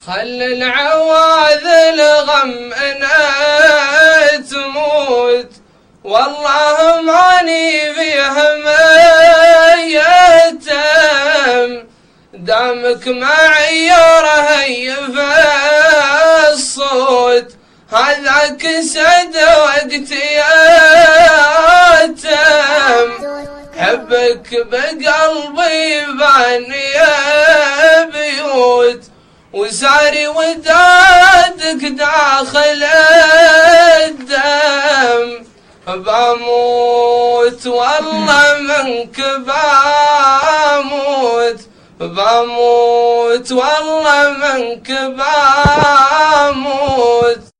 خل العواذل غم أنا تموت، والله ماني فيها ميتم، دامك معي رهيف الصوت، هذاك سد وقتي يتم، حبك بقلبي باني بيوت، وساري ودادك داخل الدم، بموت والله منك بموت، بموت والله منك بموت.